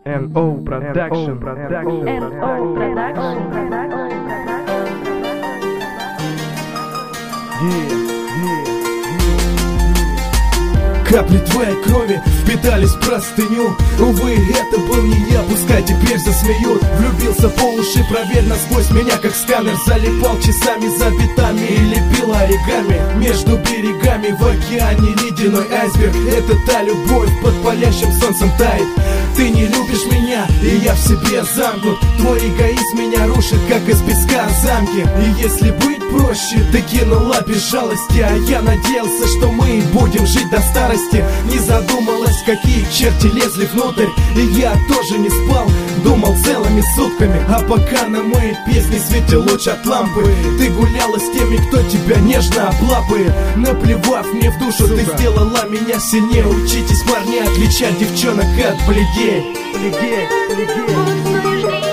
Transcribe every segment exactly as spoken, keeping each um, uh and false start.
эн о Production. эн о Production. Капли твоей крови впитались в простыню. Увы, это был не я, пускай теперь засмеют. Влюбился по уши, проверь насквозь меня как сканер. Залипал часами за битами и лепил оригами. Между берегами в океане ледяной айсберг. Это та любовь под палящим солнцем тает. Ты не любишь меня, и я в себе замкнут. Твой эгоизм меня рушит, как из песка замки. И если быть проще, ты кинула без жалости. А я надеялся, что мы будем жить до старости. Не задумалась, какие черти лезли внутрь. И я тоже не спал, думал целыми сутками. А пока на моей песне светил луч от лампы, ты гуляла с теми, кто тебя нежно облапает. Наплевав мне в душу, ты сделала меня сильнее. Учитесь, парни, отличать девчонок от бледей. Плегей, плегей.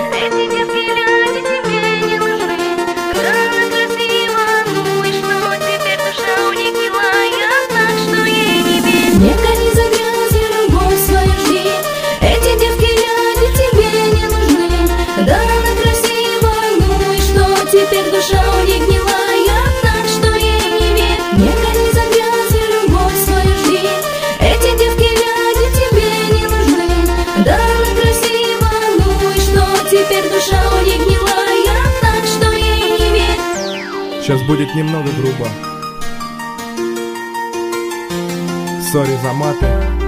Не гони за грязью, любовь свою жди. Эти девки ляди тебе не нужны. Да она красива, ну и что? Теперь душа у них гнилая, так что ей не верь. Не гони за грязью, любовь свою жди. Эти девки ляди тебе не нужны. Да она красива, ну и что? Теперь душа у них гнилая, так что ей не верь. Сейчас будет немного грубо. Сори за маты.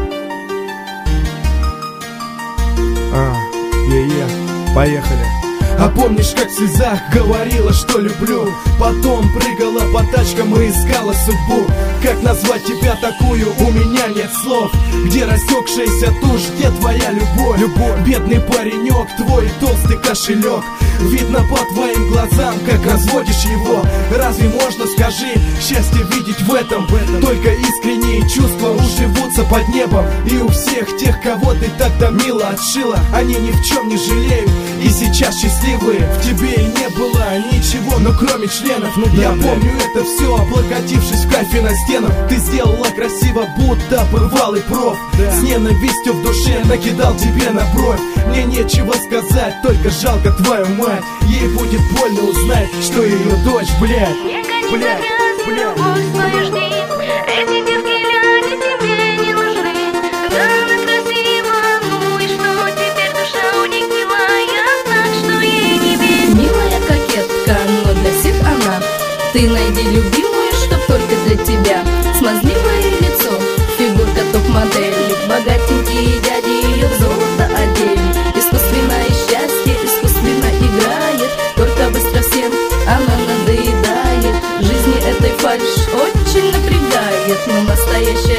А, е-е, поехали. А помнишь, как в слезах говорила, что люблю? Потом прыгала по тачкам и искала судьбу. Как назвать тебя такую? У меня нет слов. Где растекшаяся тушь, где твоя любовь? Любовь. Бедный паренек, твой толстый кошелек. Видно по твоим глазам, как разводишь его. Разве можно, скажи, счастье видеть в этом? Только искренние чувства уживутся под небом. И у всех тех, кого ты так-то мило отшила, они ни в чем не жалеют и сейчас счастливые. В тебе и не было ничего, но кроме членов. Ну, я помню это все, облокотившись в кайфе на стенах. Ты сделала красиво, будто бывалый проф. С ненавистью в душе накидал тебе на бровь. Мне нечего сказать, только жалко твою мать. Ей будет больно узнать, что ее дочь, блядь, блядь, блядь. Эти девки ляди тебе не нужны. Да она красива, ну и что? Теперь душа у них гнилая, так что ей не верь. Милая кокетка, но для всех она. Ты найди любимую, чтоб только для тебя. Смазливое лицо, фигурка топ-модели. Богатенькие дяди ее в золото одели. Искусственное счастье, искусственно играет. Только быстро всем она надоедает. Жизни этой фальшь очень напрягает, но настоящая